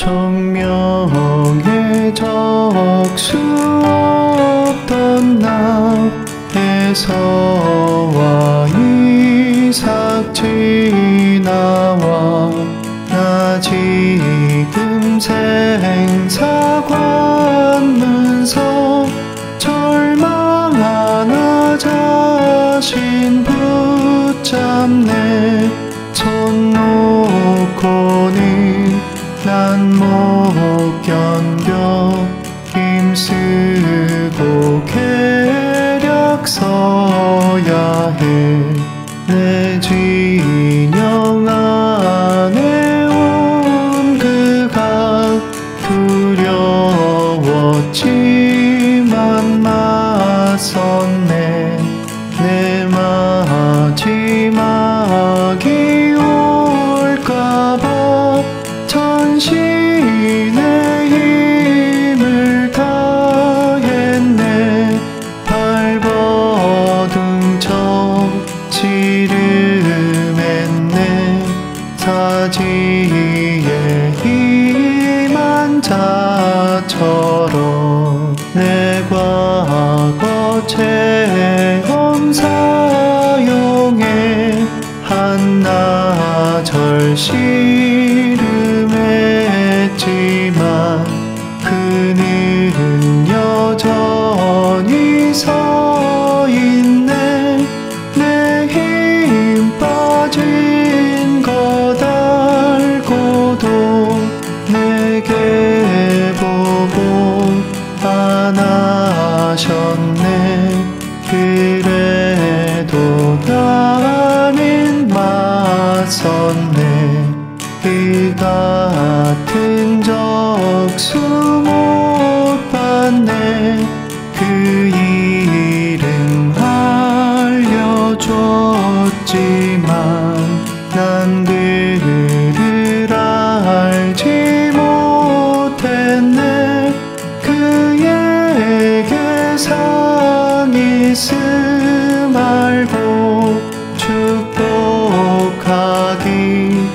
정명의 적수 없던 나 에서와 이삭 지나와 나 지금 생사 관문서 절망하나 자신 붙잡네. 손 놓고는 난 못 견뎌 힘쓰고 계략 서야 해. 내 진영 안에 온 그가 두려웠지만 맞섰네. 내 마지막이 올까봐 전신의 힘을 다했네. 발버둥 쳐 씨름했네. 사지에 임한 자처럼 내 과거 체험 사용해 한나절 씨름했지만 그는 여전히 서 있네. 내 힘 빠진 것 알고도 내게 보고 안아셨네. 그래도 나는 맞섰네. 그 같은 적수 못 받네. 그 이름 알려줬지만 난 그를 알지 못했네. 그에게 상 있음 알고 축복하기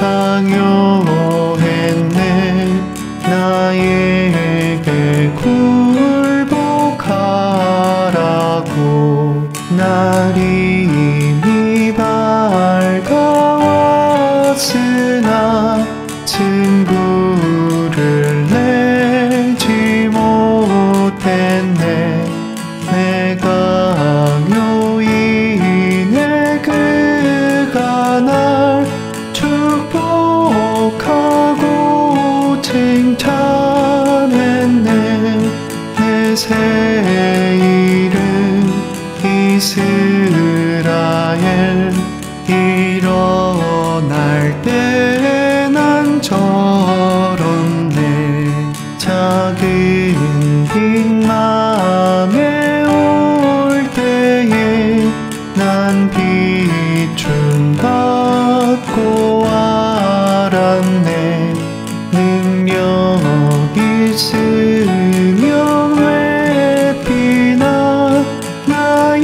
강요했네. 나에게 굴복하라고. 날이 이미 밝아왔으나 승부를 내지 못했네. 내 강요인의 그가 날 축복하고 칭찬했네. 내 새 이름 이스라엘. 일어날 때 난 저렇네. 작은 빅맘에 올 때에 난 비춤 받고 알았네. 능력 있으면 왜 비나. 나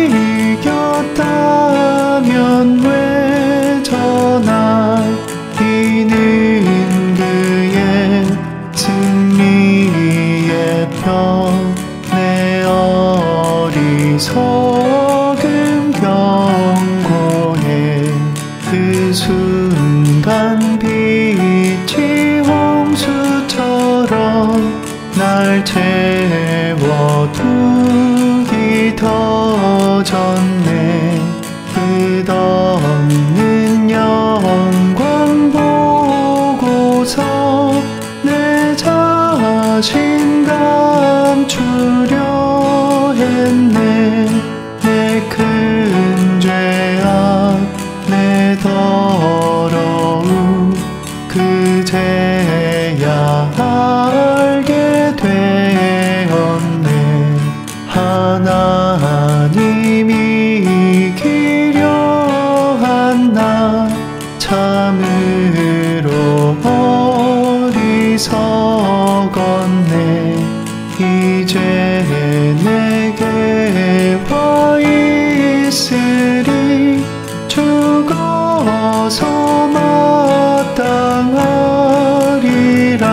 이겼다면 왜 전하. 이는 그의 승리의 편. 내 어리석음 경고해. 그 순간 빛이 홍수처럼 날 채워두기 더 전에. 끝없는 영광 보고서 내 자신 감추려 했네. 내 큰 죄악 내 더러움 그제야 알게 되었네. 하나님이 이기려 한 나 참으로 어리석었네. 이제 내게 와 있으리. 죽어서 마땅하리라.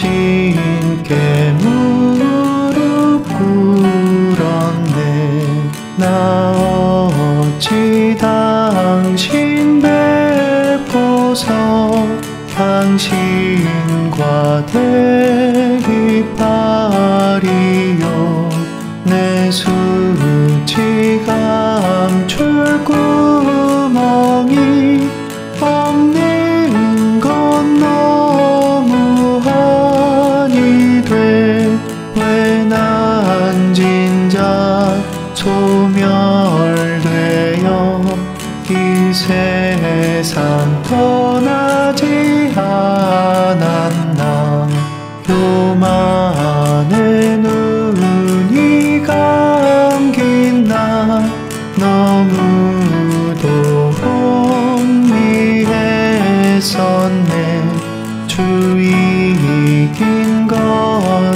당신께 무릎 꿇었네. 나 어찌 당신 뵙고서 당신과 대립하리요. 내 수치 감출 구멍이 없는 건 너무하니 돼. 왜 난 진작 소멸되어 이 세상 떠나지 않았나. 교만의 눈이 감긴 나 너무도 혼미했었네. 주 이긴 것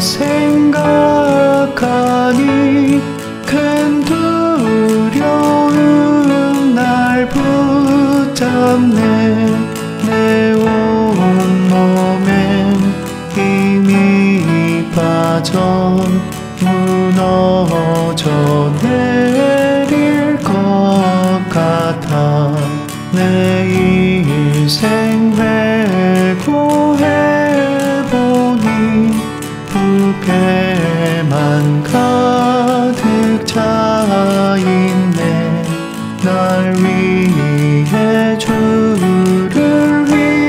생각하니 큰 두려움 날 붙잡네. 내 온몸엔 힘이 빠져 무너져 내릴 것 같아. 내 인생 회고해보니 부패만 가득 차있네. 날 위해 주를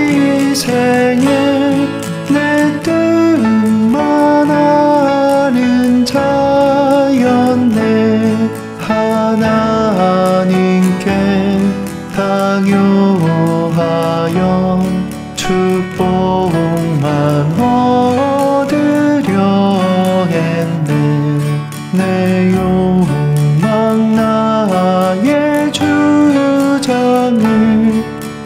희생해 내 뜻만 아는 자였네. 하나님께 강요하여 축복만 얻으려 했네. 내 욕망 나의 주장을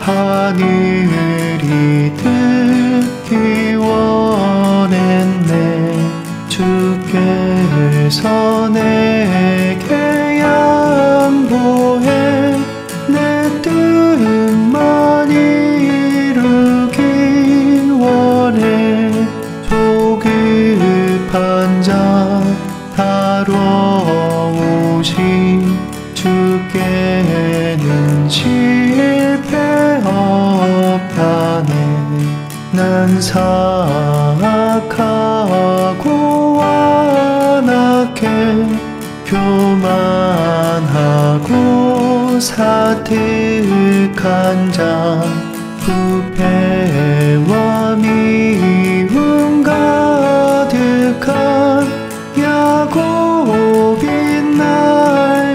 하늘이 듣기 원했네. 주께서 내게 양보해 내 뜻만 이루기 원해. 조급한 자 다뤄오신 주께는 실패 없다네. 난 사악하고 완악해 교만하고 사특한 자 부패와 미움 가득한 야곱인 날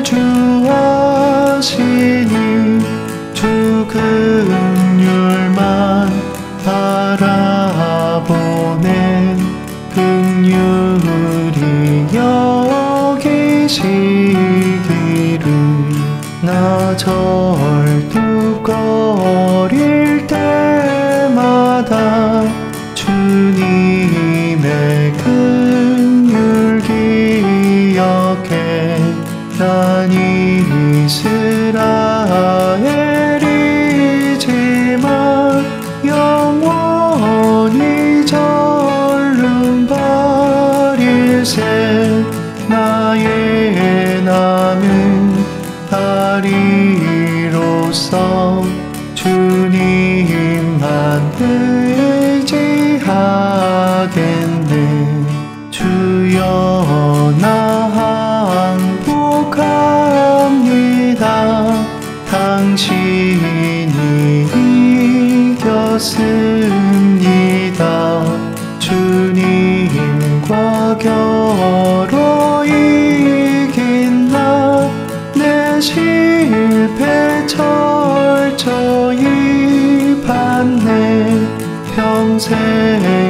주하시니 주 긍휼만 바라보낸 긍휼이 여기시기를. 나 절뚝거릴 때마다 주님의 긍휼 기억해. 난 이스라엘이지만 영원히 절름발일세. 나의 남은 다리로서 주님만 의지하겠네. 주여 나 항복합니다. 당신이 이겼습니다. 주님과 겨뤄 이긴 나 내 실패 철저히 받네. 평생